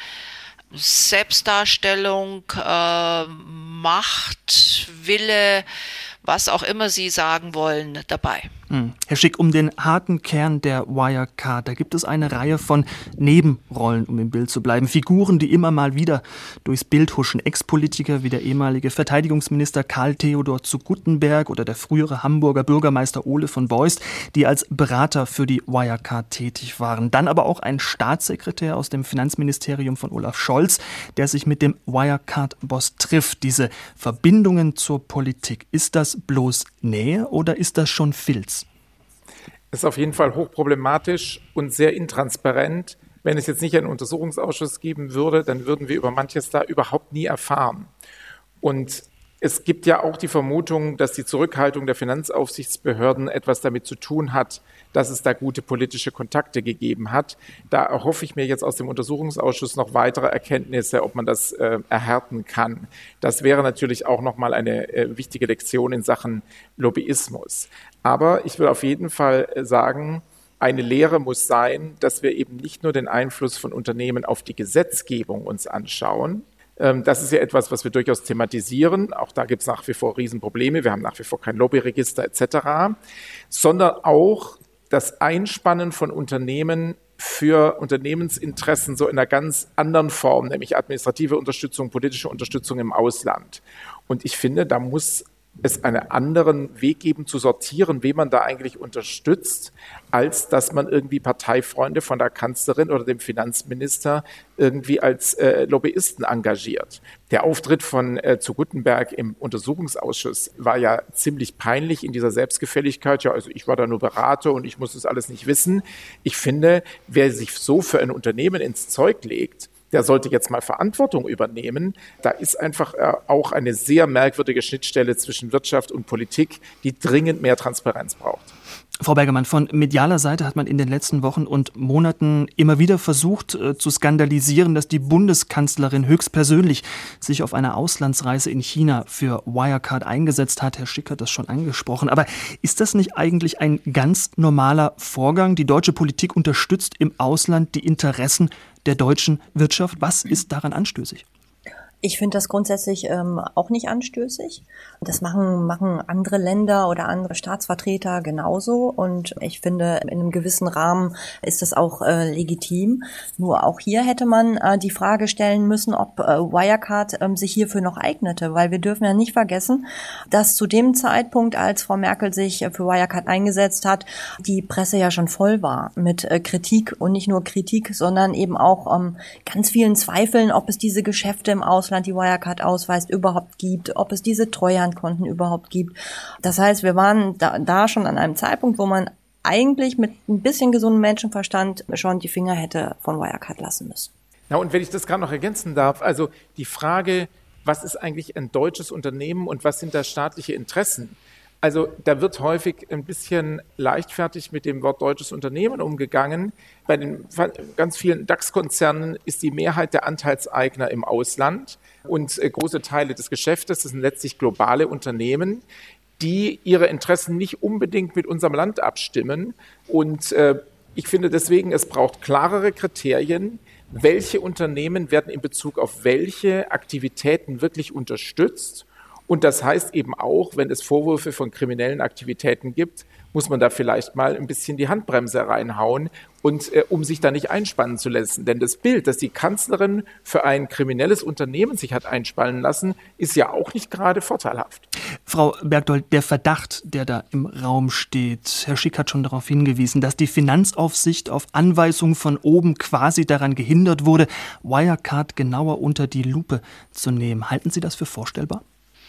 Selbstdarstellung, äh, Macht, Wille, was auch immer Sie sagen wollen, dabei. Hm. Herr Schick, um den harten Kern der Wirecard, da gibt es eine Reihe von Nebenrollen, um im Bild zu bleiben. Figuren, die immer mal wieder durchs Bild huschen. Ex-Politiker wie der ehemalige Verteidigungsminister Karl Theodor zu Guttenberg oder der frühere Hamburger Bürgermeister Ole von Beust, die als Berater für die Wirecard tätig waren. Dann aber auch ein Staatssekretär aus dem Finanzministerium von Olaf Scholz, der sich mit dem Wirecard-Boss trifft. Diese Verbindungen zur Politik, ist das bloß Nähe oder ist das schon Filz? Ist auf jeden Fall hochproblematisch und sehr intransparent. Wenn es jetzt nicht einen Untersuchungsausschuss geben würde, dann würden wir über manches da überhaupt nie erfahren. Und es gibt ja auch die Vermutung, dass die Zurückhaltung der Finanzaufsichtsbehörden etwas damit zu tun hat, dass es da gute politische Kontakte gegeben hat. Da erhoffe ich mir jetzt aus dem Untersuchungsausschuss noch weitere Erkenntnisse, ob man das äh, erhärten kann. Das wäre natürlich auch nochmal eine äh, wichtige Lektion in Sachen Lobbyismus. Aber ich will auf jeden Fall sagen, eine Lehre muss sein, dass wir eben nicht nur den Einfluss von Unternehmen auf die Gesetzgebung uns anschauen. Das ist ja etwas, was wir durchaus thematisieren. Auch da gibt es nach wie vor Riesenprobleme. Wir haben nach wie vor kein Lobbyregister et cetera. Sondern auch das Einspannen von Unternehmen für Unternehmensinteressen so in einer ganz anderen Form, nämlich administrative Unterstützung, politische Unterstützung im Ausland. Und ich finde, da muss es einen anderen Weg geben, zu sortieren, wen man da eigentlich unterstützt, als dass man irgendwie Parteifreunde von der Kanzlerin oder dem Finanzminister irgendwie als äh, Lobbyisten engagiert. Der Auftritt von äh, zu Guttenberg im Untersuchungsausschuss war ja ziemlich peinlich in dieser Selbstgefälligkeit. Ja, also ich war da nur Berater und ich muss das alles nicht wissen. Ich finde, wer sich so für ein Unternehmen ins Zeug legt, der sollte jetzt mal Verantwortung übernehmen. Da ist einfach äh, auch eine sehr merkwürdige Schnittstelle zwischen Wirtschaft und Politik, die dringend mehr Transparenz braucht. Frau Bergermann, von medialer Seite hat man in den letzten Wochen und Monaten immer wieder versucht äh, zu skandalisieren, dass die Bundeskanzlerin höchstpersönlich sich auf einer Auslandsreise in China für Wirecard eingesetzt hat. Herr Schick hat das schon angesprochen. Aber ist das nicht eigentlich ein ganz normaler Vorgang? Die deutsche Politik unterstützt im Ausland die Interessen der deutschen Wirtschaft. Was ist daran anstößig? Ich finde das grundsätzlich ähm, auch nicht anstößig. Das machen machen andere Länder oder andere Staatsvertreter genauso. Und ich finde, in einem gewissen Rahmen ist das auch äh, legitim. Nur auch hier hätte man äh, die Frage stellen müssen, ob äh, Wirecard äh, sich hierfür noch eignete. Weil wir dürfen ja nicht vergessen, dass zu dem Zeitpunkt, als Frau Merkel sich äh, für Wirecard eingesetzt hat, die Presse ja schon voll war mit äh, Kritik. Und nicht nur Kritik, sondern eben auch ähm, ganz vielen Zweifeln, ob es diese Geschäfte im Ausland Ausland die Wirecard ausweist, überhaupt gibt, ob es diese Treuhandkonten überhaupt gibt. Das heißt, wir waren da, da schon an einem Zeitpunkt, wo man eigentlich mit ein bisschen gesundem Menschenverstand schon die Finger hätte von Wirecard lassen müssen. Na, und wenn ich das gerade noch ergänzen darf, also die Frage, was ist eigentlich ein deutsches Unternehmen und was sind da staatliche Interessen? Also da wird häufig ein bisschen leichtfertig mit dem Wort deutsches Unternehmen umgegangen. Bei den ganz vielen DAX-Konzernen ist die Mehrheit der Anteilseigner im Ausland und große Teile des Geschäftes, das sind letztlich globale Unternehmen, die ihre Interessen nicht unbedingt mit unserem Land abstimmen. Und äh, ich finde deswegen, es braucht klarere Kriterien, welche Unternehmen werden in Bezug auf welche Aktivitäten wirklich unterstützt. Und das heißt eben auch, wenn es Vorwürfe von kriminellen Aktivitäten gibt, muss man da vielleicht mal ein bisschen die Handbremse reinhauen, und äh, um sich da nicht einspannen zu lassen. Denn das Bild, das die Kanzlerin für ein kriminelles Unternehmen sich hat einspannen lassen, ist ja auch nicht gerade vorteilhaft. Frau Bergdoll, der Verdacht, der da im Raum steht, Herr Schick hat schon darauf hingewiesen, dass die Finanzaufsicht auf Anweisung von oben quasi daran gehindert wurde, Wirecard genauer unter die Lupe zu nehmen. Halten Sie das für vorstellbar?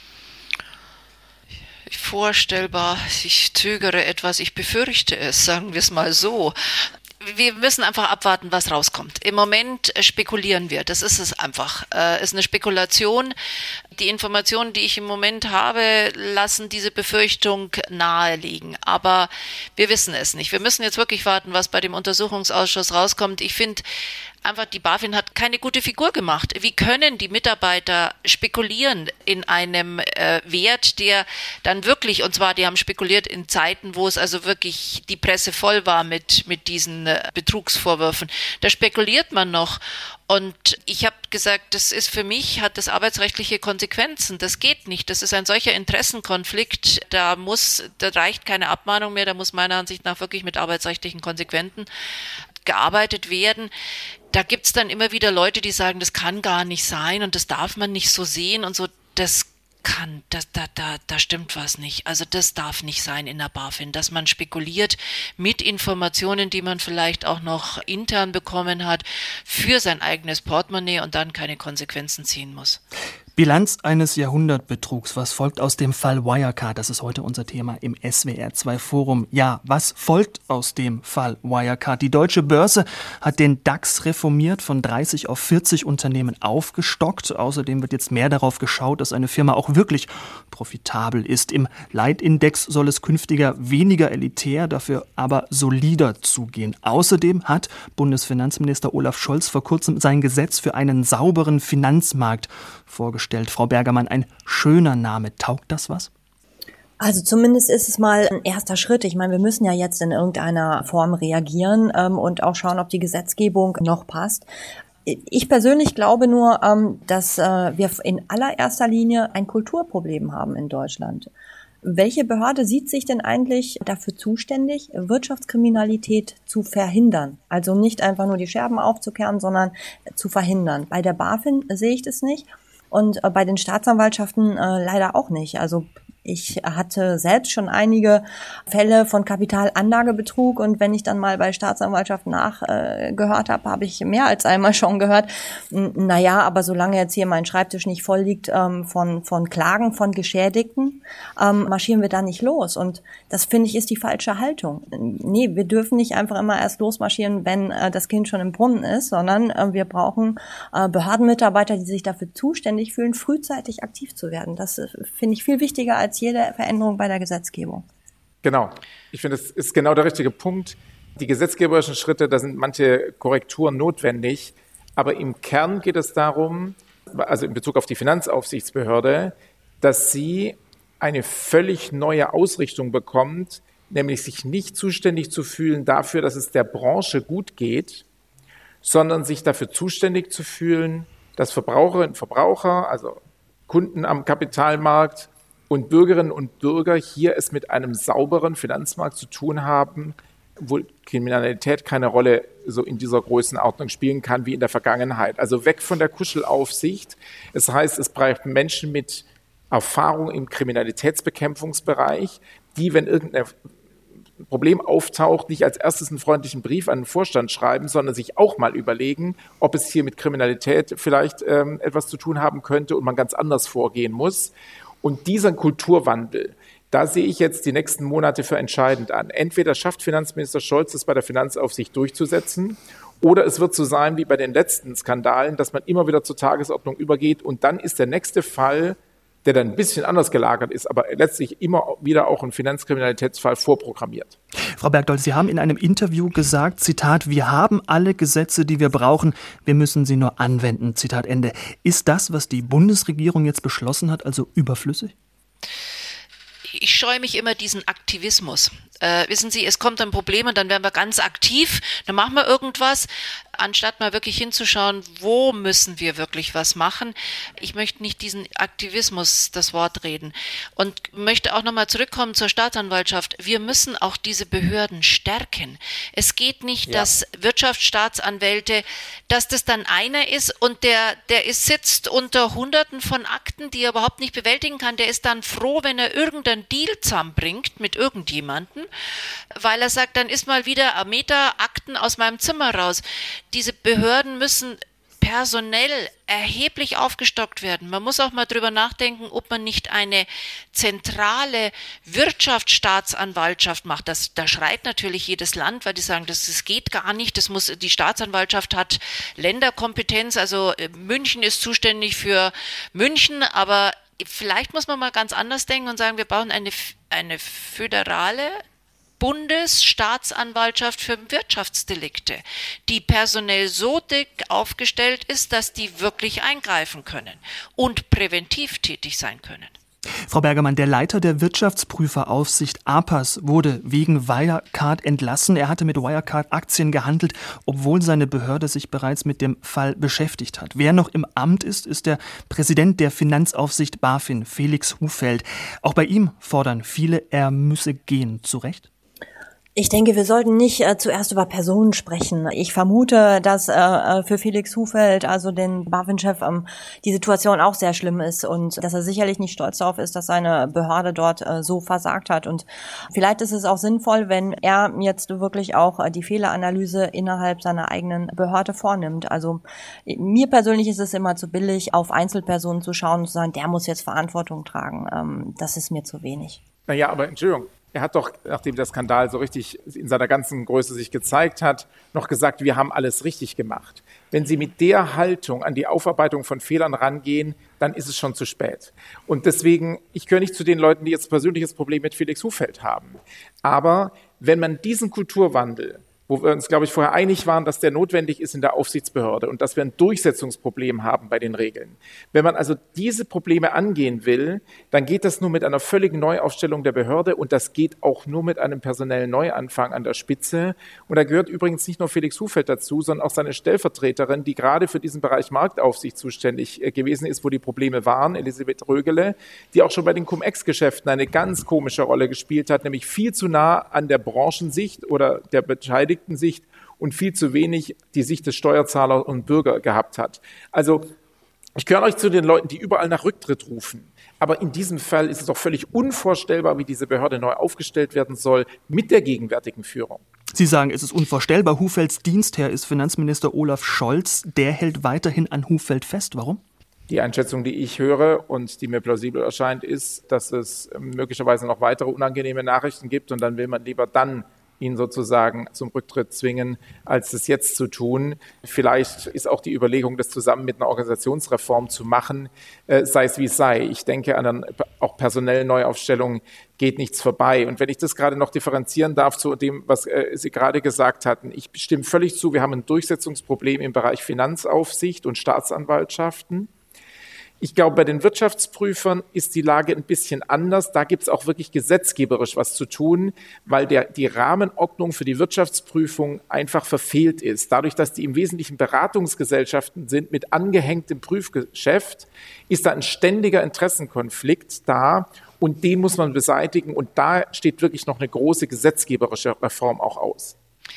Vorstellbar. Ich zögere etwas, ich befürchte es, sagen wir es mal so. Wir müssen einfach abwarten, was rauskommt. Im Moment spekulieren wir, das ist es einfach. Es ist eine Spekulation. Die Informationen, die ich im Moment habe, lassen diese Befürchtung naheliegen. Aber wir wissen es nicht. Wir müssen jetzt wirklich warten, was bei dem Untersuchungsausschuss rauskommt. Ich finde einfach, die BaFin hat keine gute Figur gemacht. Wie können die Mitarbeiter spekulieren in einem äh, Wert, der dann wirklich, und zwar die haben spekuliert in Zeiten, wo es also wirklich die Presse voll war mit, mit diesen äh, Betrugsvorwürfen. Da spekuliert man noch. Und ich habe gesagt, das ist für mich, hat das arbeitsrechtliche Konsequenzen. Das geht nicht. Das ist ein solcher Interessenkonflikt. Da muss, da reicht keine Abmahnung mehr. Da muss meiner Ansicht nach wirklich mit arbeitsrechtlichen Konsequenzen gearbeitet werden. Da gibt's dann immer wieder Leute, die sagen, das kann gar nicht sein und das darf man nicht so sehen und so. Das kann, das, da, da, da stimmt was nicht. Also das darf nicht sein in der BaFin, dass man spekuliert mit Informationen, die man vielleicht auch noch intern bekommen hat, für sein eigenes Portemonnaie und dann keine Konsequenzen ziehen muss. Bilanz eines Jahrhundertbetrugs. Was folgt aus dem Fall Wirecard? Das ist heute unser Thema im S W R zwei Forum. Ja, was folgt aus dem Fall Wirecard? Die Deutsche Börse hat den DAX reformiert, von dreißig auf vierzig Unternehmen aufgestockt. Außerdem wird jetzt mehr darauf geschaut, dass eine Firma auch wirklich profitabel ist. Im Leitindex soll es künftiger weniger elitär, dafür aber solider zugehen. Außerdem hat Bundesfinanzminister Olaf Scholz vor kurzem sein Gesetz für einen sauberen Finanzmarkt vorgestellt. Frau Bergermann, ein schöner Name. Taugt das was? Also zumindest ist es mal ein erster Schritt. Ich meine, wir müssen ja jetzt in irgendeiner Form reagieren ähm, und auch schauen, ob die Gesetzgebung noch passt. Ich persönlich glaube nur, ähm, dass äh, wir in allererster Linie ein Kulturproblem haben in Deutschland. Welche Behörde sieht sich denn eigentlich dafür zuständig, Wirtschaftskriminalität zu verhindern? Also nicht einfach nur die Scherben aufzukehren, sondern zu verhindern. Bei der BaFin sehe ich das nicht. Und bei den Staatsanwaltschaften äh, leider auch nicht. Also ich hatte selbst schon einige Fälle von Kapitalanlagebetrug und wenn ich dann mal bei Staatsanwaltschaften nachgehört äh, habe, habe ich mehr als einmal schon gehört, naja, aber solange jetzt hier mein Schreibtisch nicht voll liegt ähm, von von Klagen von Geschädigten, ähm, marschieren wir da nicht los. Und das, finde ich, ist die falsche Haltung. Nee, wir dürfen nicht einfach immer erst losmarschieren, wenn äh, das Kind schon im Brunnen ist, sondern äh, wir brauchen äh, Behördenmitarbeiter, die sich dafür zuständig fühlen, frühzeitig aktiv zu werden. Das äh, finde ich viel wichtiger als jede Veränderung bei der Gesetzgebung. Genau. Ich finde, das ist genau der richtige Punkt. Die gesetzgeberischen Schritte, da sind manche Korrekturen notwendig. Aber im Kern geht es darum, also in Bezug auf die Finanzaufsichtsbehörde, dass sie eine völlig neue Ausrichtung bekommt, nämlich sich nicht zuständig zu fühlen dafür, dass es der Branche gut geht, sondern sich dafür zuständig zu fühlen, dass Verbraucherinnen und Verbraucher, also Kunden am Kapitalmarkt und Bürgerinnen und Bürger hier es mit einem sauberen Finanzmarkt zu tun haben, wo Kriminalität keine Rolle so in dieser Größenordnung spielen kann wie in der Vergangenheit. Also weg von der Kuschelaufsicht. Das heißt, es braucht Menschen mit Erfahrung im Kriminalitätsbekämpfungsbereich, die, wenn irgendeine Problem auftaucht, nicht als erstes einen freundlichen Brief an den Vorstand schreiben, sondern sich auch mal überlegen, ob es hier mit Kriminalität vielleicht ähm, etwas zu tun haben könnte und man ganz anders vorgehen muss. Und dieser Kulturwandel, da sehe ich jetzt die nächsten Monate für entscheidend an. Entweder schafft Finanzminister Scholz es bei der Finanzaufsicht durchzusetzen, oder es wird so sein wie bei den letzten Skandalen, dass man immer wieder zur Tagesordnung übergeht und dann ist der nächste Fall, der dann ein bisschen anders gelagert ist, aber letztlich immer wieder auch ein Finanzkriminalitätsfall vorprogrammiert. Frau Bergdoll, Sie haben in einem Interview gesagt, Zitat, wir haben alle Gesetze, die wir brauchen, wir müssen sie nur anwenden, Zitat Ende. Ist das, was die Bundesregierung jetzt beschlossen hat, also überflüssig? Ich scheue mich immer diesen Aktivismus. Äh, wissen Sie, es kommt ein Problem und dann werden wir ganz aktiv, dann machen wir irgendwas, anstatt mal wirklich hinzuschauen, wo müssen wir wirklich was machen. Ich möchte nicht diesen Aktivismus das Wort reden und möchte auch nochmal zurückkommen zur Staatsanwaltschaft. Wir müssen auch diese Behörden stärken. Es geht nicht, ja. dass Wirtschaftsstaatsanwälte, dass das dann einer ist und der, der ist, sitzt unter Hunderten von Akten, die er überhaupt nicht bewältigen kann. Der ist dann froh, wenn er irgendeinen Deal zusammenbringt mit irgendjemandem, weil er sagt, dann ist mal wieder ein Meter Akten aus meinem Zimmer raus. Diese Behörden müssen personell erheblich aufgestockt werden. Man muss auch mal drüber nachdenken, ob man nicht eine zentrale Wirtschaftsstaatsanwaltschaft macht. Das, da schreit natürlich jedes Land, weil die sagen, das, das geht gar nicht. Das muss, die Staatsanwaltschaft hat Länderkompetenz. Also München ist zuständig für München, aber vielleicht muss man mal ganz anders denken und sagen, wir brauchen eine, eine föderale Bundesstaatsanwaltschaft für Wirtschaftsdelikte, die personell so dick aufgestellt ist, dass die wirklich eingreifen können und präventiv tätig sein können. Frau Bergermann, der Leiter der Wirtschaftsprüferaufsicht A P A S wurde wegen Wirecard entlassen. Er hatte mit Wirecard-Aktien gehandelt, obwohl seine Behörde sich bereits mit dem Fall beschäftigt hat. Wer noch im Amt ist, ist der Präsident der Finanzaufsicht BaFin, Felix Hufeld. Auch bei ihm fordern viele, er müsse gehen. Zu Recht? Ich denke, wir sollten nicht äh, zuerst über Personen sprechen. Ich vermute, dass äh, für Felix Hufeld, also den BaFin-Chef, ähm, die Situation auch sehr schlimm ist und dass er sicherlich nicht stolz darauf ist, dass seine Behörde dort äh, so versagt hat. Und vielleicht ist es auch sinnvoll, wenn er jetzt wirklich auch äh, die Fehleranalyse innerhalb seiner eigenen Behörde vornimmt. Also mir persönlich ist es immer zu billig, auf Einzelpersonen zu schauen und zu sagen, der muss jetzt Verantwortung tragen. Ähm, das ist mir zu wenig. Naja, aber Entschuldigung. Er hat doch, nachdem der Skandal so richtig in seiner ganzen Größe sich gezeigt hat, noch gesagt, wir haben alles richtig gemacht. Wenn Sie mit der Haltung an die Aufarbeitung von Fehlern rangehen, dann ist es schon zu spät. Und deswegen, ich gehöre nicht zu den Leuten, die jetzt ein persönliches Problem mit Felix Hufeld haben. Aber wenn man diesen Kulturwandel, wo wir uns, glaube ich, vorher einig waren, dass der notwendig ist in der Aufsichtsbehörde und dass wir ein Durchsetzungsproblem haben bei den Regeln. Wenn man also diese Probleme angehen will, dann geht das nur mit einer völligen Neuaufstellung der Behörde und das geht auch nur mit einem personellen Neuanfang an der Spitze. Und da gehört übrigens nicht nur Felix Hufeld dazu, sondern auch seine Stellvertreterin, die gerade für diesen Bereich Marktaufsicht zuständig gewesen ist, wo die Probleme waren, Elisabeth Rögele, die auch schon bei den Cum-Ex-Geschäften eine ganz komische Rolle gespielt hat, nämlich viel zu nah an der Branchensicht oder der Beteiligten Sicht und viel zu wenig die Sicht des Steuerzahlers und Bürger gehabt hat. Also ich gehöre euch zu den Leuten, die überall nach Rücktritt rufen. Aber in diesem Fall ist es doch völlig unvorstellbar, wie diese Behörde neu aufgestellt werden soll mit der gegenwärtigen Führung. Sie sagen, es ist unvorstellbar. Hufelds Dienstherr ist Finanzminister Olaf Scholz. Der hält weiterhin an Hufeld fest. Warum? Die Einschätzung, die ich höre und die mir plausibel erscheint, ist, dass es möglicherweise noch weitere unangenehme Nachrichten gibt und dann will man lieber dann ihn sozusagen zum Rücktritt zwingen, als es jetzt zu tun. Vielleicht ist auch die Überlegung, das zusammen mit einer Organisationsreform zu machen, äh, sei es wie es sei. Ich denke, an einer auch personellen Neuaufstellung geht nichts vorbei. Und wenn ich das gerade noch differenzieren darf zu dem, was äh, Sie gerade gesagt hatten, ich stimme völlig zu, wir haben ein Durchsetzungsproblem im Bereich Finanzaufsicht und Staatsanwaltschaften. Ich glaube, bei den Wirtschaftsprüfern ist die Lage ein bisschen anders. Da gibt es auch wirklich gesetzgeberisch was zu tun, weil der, die Rahmenordnung für die Wirtschaftsprüfung einfach verfehlt ist. Dadurch, dass die im Wesentlichen Beratungsgesellschaften sind mit angehängtem Prüfgeschäft, ist da ein ständiger Interessenkonflikt da und den muss man beseitigen. Und da steht wirklich noch eine große gesetzgeberische Reform auch aus.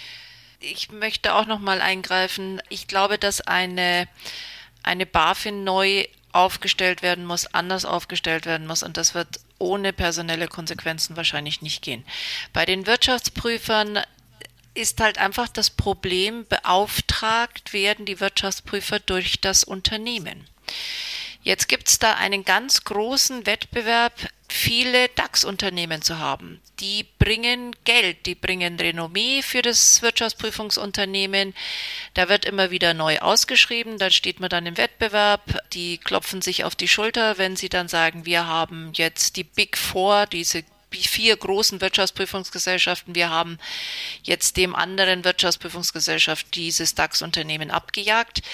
Ich möchte auch noch mal eingreifen. Ich glaube, dass eine, eine BaFin neu aufgestellt werden muss, anders aufgestellt werden muss und das wird ohne personelle Konsequenzen wahrscheinlich nicht gehen. Bei den Wirtschaftsprüfern ist halt einfach das Problem, beauftragt werden die Wirtschaftsprüfer durch das Unternehmen. Jetzt gibt es da einen ganz großen Wettbewerb, viele DAX-Unternehmen zu haben. Die bringen Geld, die bringen Renommee für das Wirtschaftsprüfungsunternehmen. Da wird immer wieder neu ausgeschrieben, da steht man dann im Wettbewerb. Die klopfen sich auf die Schulter, wenn sie dann sagen, wir haben jetzt die Big Four, diese vier großen Wirtschaftsprüfungsgesellschaften, wir haben jetzt dem anderen Wirtschaftsprüfungsgesellschaft dieses DAX-Unternehmen abgejagt,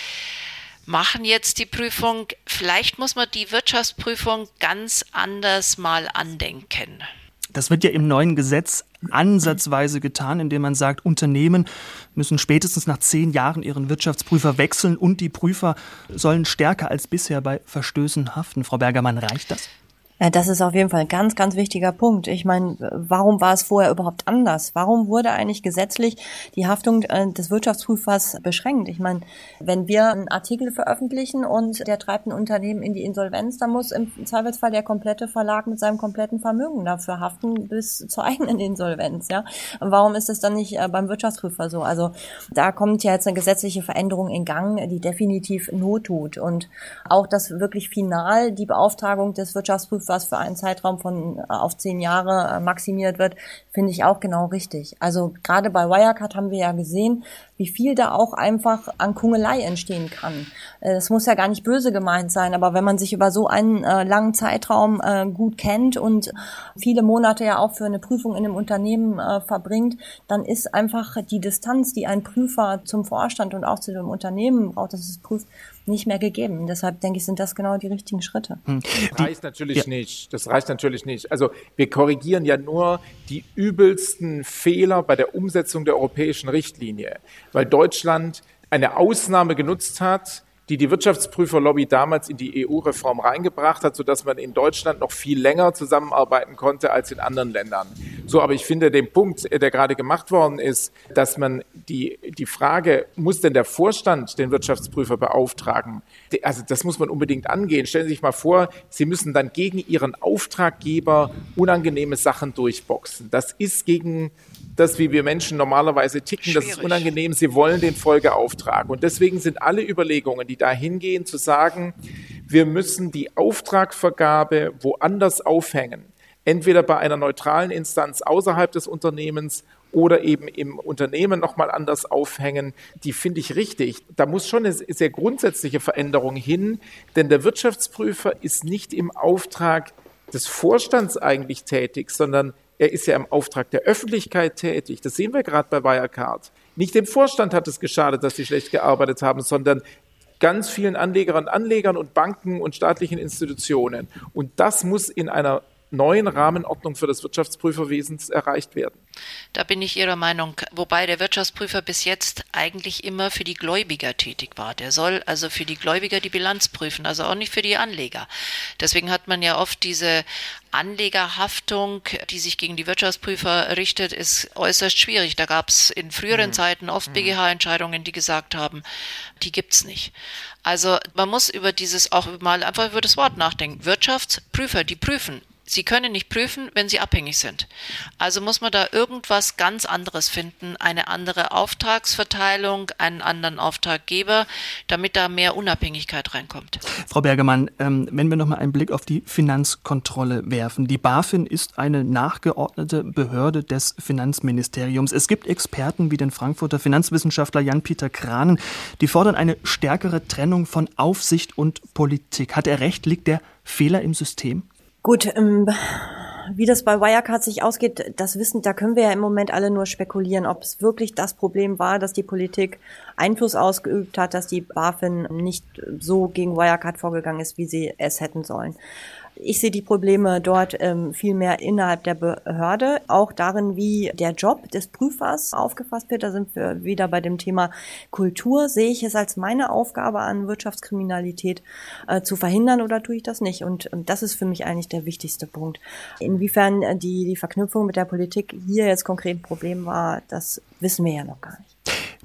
machen jetzt die Prüfung. Vielleicht muss man die Wirtschaftsprüfung ganz anders mal andenken. Das wird ja im neuen Gesetz ansatzweise getan, indem man sagt, Unternehmen müssen spätestens nach zehn Jahren ihren Wirtschaftsprüfer wechseln und die Prüfer sollen stärker als bisher bei Verstößen haften. Frau Bergermann, reicht das? Ja, das ist auf jeden Fall ein ganz, ganz wichtiger Punkt. Ich meine, warum war es vorher überhaupt anders? Warum wurde eigentlich gesetzlich die Haftung äh, des Wirtschaftsprüfers beschränkt? Ich meine, wenn wir einen Artikel veröffentlichen und der treibt ein Unternehmen in die Insolvenz, dann muss im Zweifelsfall der komplette Verlag mit seinem kompletten Vermögen dafür haften bis zur eigenen Insolvenz. Ja, und warum ist es dann nicht äh, beim Wirtschaftsprüfer so? Also da kommt ja jetzt eine gesetzliche Veränderung in Gang, die definitiv Not tut. Und auch, dass wirklich final die Beauftragung des Wirtschaftsprüfers was für einen Zeitraum von auf zehn Jahre maximiert wird, finde ich auch genau richtig. Also gerade bei Wirecard haben wir ja gesehen, wie viel da auch einfach an Kungelei entstehen kann. Das muss ja gar nicht böse gemeint sein, aber wenn man sich über so einen äh, langen Zeitraum äh, gut kennt und viele Monate ja auch für eine Prüfung in einem Unternehmen äh, verbringt, dann ist einfach die Distanz, die ein Prüfer zum Vorstand und auch zu dem Unternehmen braucht, dass es prüft, nicht mehr gegeben. Deshalb denke ich, sind das genau die richtigen Schritte. Das reicht natürlich ja. nicht. Das reicht natürlich nicht. Also wir korrigieren ja nur die übelsten Fehler bei der Umsetzung der europäischen Richtlinie, weil Deutschland eine Ausnahme genutzt hat, die die Wirtschaftsprüferlobby damals in die E U-Reform reingebracht hat, sodass man in Deutschland noch viel länger zusammenarbeiten konnte als in anderen Ländern. So, aber ich finde den Punkt, der gerade gemacht worden ist, dass man die, die Frage, muss denn der Vorstand den Wirtschaftsprüfer beauftragen? Also das muss man unbedingt angehen. Stellen Sie sich mal vor, Sie müssen dann gegen Ihren Auftraggeber unangenehme Sachen durchboxen. Das ist gegen das, wie wir Menschen normalerweise ticken, Schwierig. Das ist unangenehm. Sie wollen den Folgeauftrag. Und deswegen sind alle Überlegungen, die dahin gehen, zu sagen, wir müssen die Auftragvergabe woanders aufhängen. Entweder bei einer neutralen Instanz außerhalb des Unternehmens oder eben im Unternehmen nochmal anders aufhängen, die finde ich richtig. Da muss schon eine sehr grundsätzliche Veränderung hin, denn der Wirtschaftsprüfer ist nicht im Auftrag des Vorstands eigentlich tätig, sondern er ist ja im Auftrag der Öffentlichkeit tätig. Das sehen wir gerade bei Wirecard. Nicht dem Vorstand hat es geschadet, dass sie schlecht gearbeitet haben, sondern ganz vielen Anlegerinnen und Anlegern und Banken und staatlichen Institutionen. Und das muss in einer neuen Rahmenordnung für das Wirtschaftsprüferwesen erreicht werden. Da bin ich Ihrer Meinung, wobei der Wirtschaftsprüfer bis jetzt eigentlich immer für die Gläubiger tätig war. Der soll also für die Gläubiger die Bilanz prüfen, also auch nicht für die Anleger. Deswegen hat man ja oft diese Anlegerhaftung, die sich gegen die Wirtschaftsprüfer richtet, ist äußerst schwierig. Da gab es in früheren mhm. Zeiten oft B G H-Entscheidungen, die gesagt haben, die gibt's nicht. Also man muss über dieses auch mal einfach über das Wort nachdenken. Wirtschaftsprüfer, die prüfen. Sie können nicht prüfen, wenn sie abhängig sind. Also muss man da irgendwas ganz anderes finden, eine andere Auftragsverteilung, einen anderen Auftraggeber, damit da mehr Unabhängigkeit reinkommt. Frau Bergermann, ähm, wenn wir noch mal einen Blick auf die Finanzkontrolle werfen. Die BaFin ist eine nachgeordnete Behörde des Finanzministeriums. Es gibt Experten wie den Frankfurter Finanzwissenschaftler Jan-Peter Kranen, die fordern eine stärkere Trennung von Aufsicht und Politik. Hat er recht? Liegt der Fehler im System? Gut, ähm, wie das bei Wirecard sich ausgeht, das wissen, da können wir ja im Moment alle nur spekulieren, ob es wirklich das Problem war, dass die Politik Einfluss ausgeübt hat, dass die BaFin nicht so gegen Wirecard vorgegangen ist, wie sie es hätten sollen. Ich sehe die Probleme dort ähm, viel mehr innerhalb der Behörde, auch darin, wie der Job des Prüfers aufgefasst wird. Da sind wir wieder bei dem Thema Kultur. Sehe ich es als meine Aufgabe an, Wirtschaftskriminalität äh, zu verhindern oder tue ich das nicht? Und ähm, das ist für mich eigentlich der wichtigste Punkt. Inwiefern äh, die, die Verknüpfung mit der Politik hier jetzt konkret ein Problem war, das wissen wir ja noch gar nicht.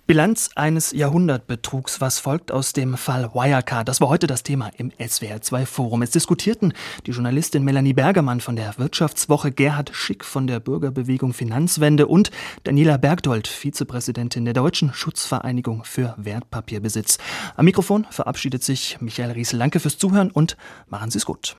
Bilanz eines Jahrhundertbetrugs. Was folgt aus dem Fall Wirecard? Das war heute das Thema im S W R zwei Forum. Es diskutierten die Journalistin Melanie Bergermann von der Wirtschaftswoche, Gerhard Schick von der Bürgerbewegung Finanzwende und Daniela Bergdold, Vizepräsidentin der Deutschen Schutzvereinigung für Wertpapierbesitz. Am Mikrofon verabschiedet sich Michael Riesel. Danke fürs Zuhören und machen Sie es gut.